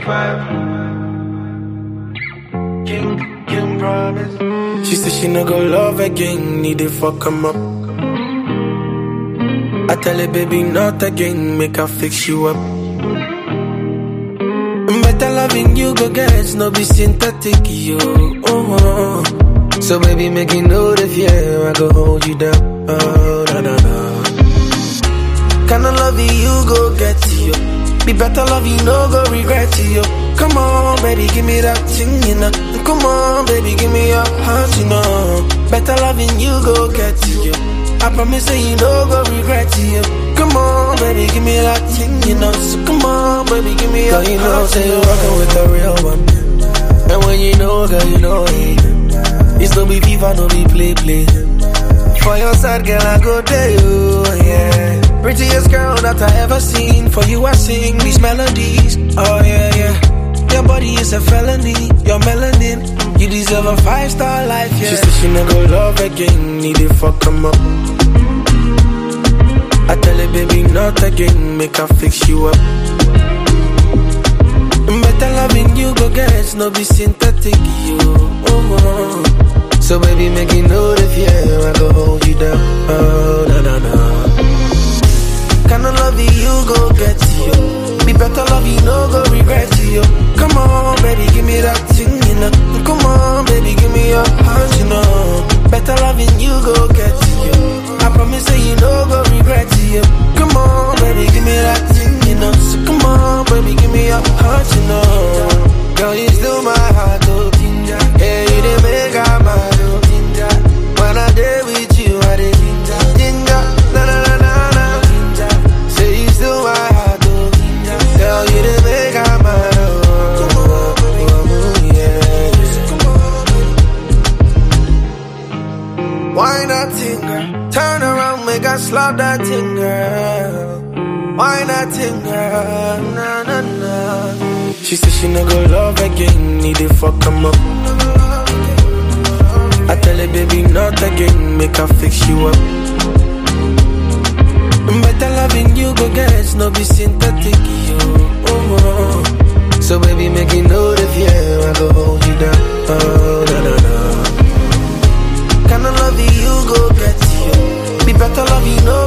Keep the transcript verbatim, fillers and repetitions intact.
five. King, King promise. She said she no go love again, need to fuck him up. I tell her baby not again, make her fix you up. Better loving you go get, no be synthetic, yo. Oh, oh. So baby make you know the fear, I go hold you down. Oh, da da da. Kinda love you go get you. Be better love you, no go regret you. Come on, baby, give me that thing, you know. Come on, baby, give me your heart, you know. Better loving you go get you. I promise that you no go regret you. Come on, baby, give me that thing, you know. So come on, baby, give me your heart. Girl, you know, say you're rockin' with the real one. And when you know, girl, you know it. It's no be FIFA, no be play, play. For your side, girl, I go there, you, yeah. Prettiest girl that I ever seen. For you I sing these melodies. Oh yeah, yeah. Your body is a felony. Your melanin, you deserve a five-star life, yeah. She said she no go love again, need to fuck him up. I tell her baby not again, make her fix you up. Better loving you go get, no be synthetic, you. Oh, oh. So baby make you know the fear, I go hold you down. Oh, na na na. Kinda love you go get you. Be better love you, no go regret you. Come on, baby, give me that thing, you know. Come on, baby, give me your heart, you know. Better loving you go get you. I promise that you no go regret you. Come on, baby, give me that thing, you know. So come on, baby, give me your heart, you know. Girl, you still my heart, oh. Yeah, you didn't make out my oh. When I did with you, I did ginger, na na na na na. Say you still my heart, oh. Girl, you didn't make out my oh. Yeah. Why not thing, girl? Turn around, make I slap that thing, girl. Why not thing, girl? Na na na. She said she no go love again, need to fuck him up. I tell her baby not again, make her fix you up. Better loving you go get, no be synthetic, you. Oh, oh. So baby make you know the fear, I go hold you down. Oh, na na na. Kinda love you go get you. Be better love you, no